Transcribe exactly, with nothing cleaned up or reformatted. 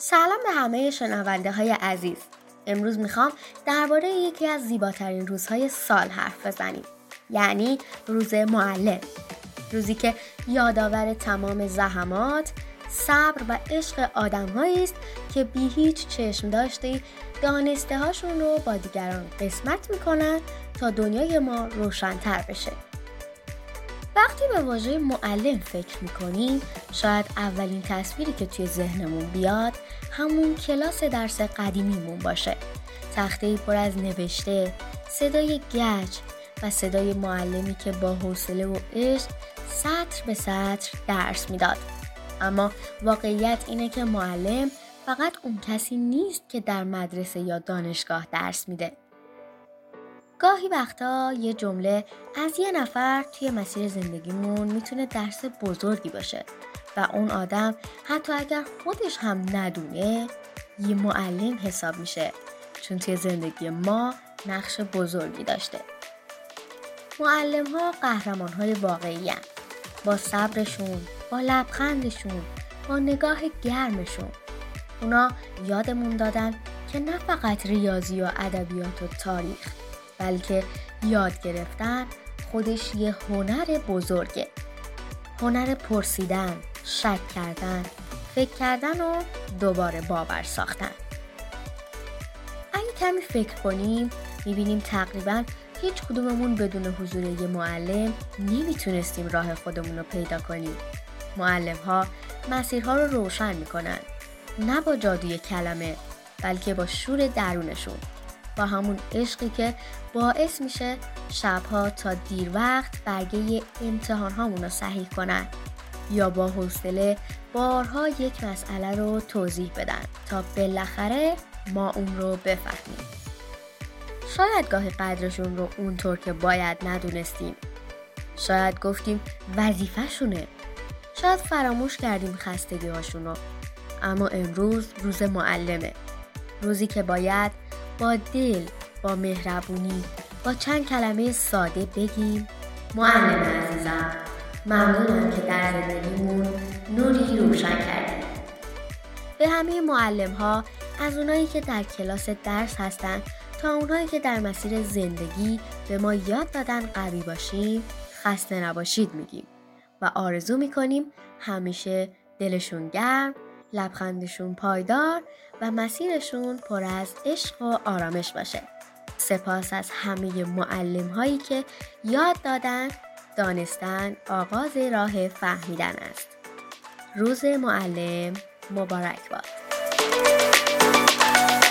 سلام به همه شنونده های عزیز. امروز میخوام درباره یکی از زیباترین روزهای سال حرف بزنیم، یعنی روز معلم. روزی که یادآور تمام زحمات، صبر و عشق آدم‌هایی است که بی هیچ چشم داشتی دانسته هاشون رو با دیگران قسمت میکنن تا دنیای ما روشن‌تر بشه. وقتی به واژه معلم فکر میکنیم، شاید اولین تصویری که توی ذهنمون بیاد همون کلاس درس قدیمیمون باشه. تخته‌ای پر از نوشته، صدای گچ و صدای معلمی که با حوصله و عشق سطر به سطر درس میداد. اما واقعیت اینه که معلم فقط اون کسی نیست که در مدرسه یا دانشگاه درس میده. گاهی وقتا یه جمله از یه نفر توی مسیر زندگیمون میتونه درس بزرگی باشه و اون آدم حتی اگر خودش هم ندونه یه معلم حساب میشه، چون توی زندگی ما نقش بزرگی داشته. معلم ها قهرمان های واقعی هن. با صبرشون، با لبخندشون، با نگاه گرمشون اونا یادمون دادن که نه فقط ریاضی و ادبیات و تاریخ، بلکه یاد گرفتن خودش یه هنر بزرگه. هنر پرسیدن، شک کردن، فکر کردن و دوباره باور ساختن. اگه کمی فکر کنیم میبینیم تقریباً هیچ کدوممون بدون حضور یه معلم نمیتونستیم راه خودمون رو پیدا کنیم. معلم ها مسیرها رو روشن میکنن، نه با جادوی کلمه بلکه با شور درونشون، با همون عشقی که باعث میشه شبها تا دیر وقت برگه امتحان هامون رو صحیح کنن یا با حوصله بارها یک مسئله رو توضیح بدن تا بالاخره ما اون رو بفهمیم. شاید گاهی قدرشون رو اونطور که باید ندونستیم. شاید گفتیم وظیفه شونه. شاید فراموش کردیم خستگی هاشون رو. اما امروز روز معلمه. روزی که باید با دل، با مهربونی، با چند کلمه ساده بگیم معلم عزیزم، ممنونم که در زندگیمون نوری روشن کردیم. به همه معلم ها، از اونایی که در کلاس درس هستن تا اونایی که در مسیر زندگی به ما یاد دادن قوی باشیم، خسته نباشید میگیم و آرزو میکنیم همیشه دلشون گرم، لبخندشون پایدار و مسیرشون پر از عشق و آرامش باشه. سپاس از همه معلم هایی که یاد دادن دانستن آغاز راه فهمیدن است. روز معلم مبارک باد.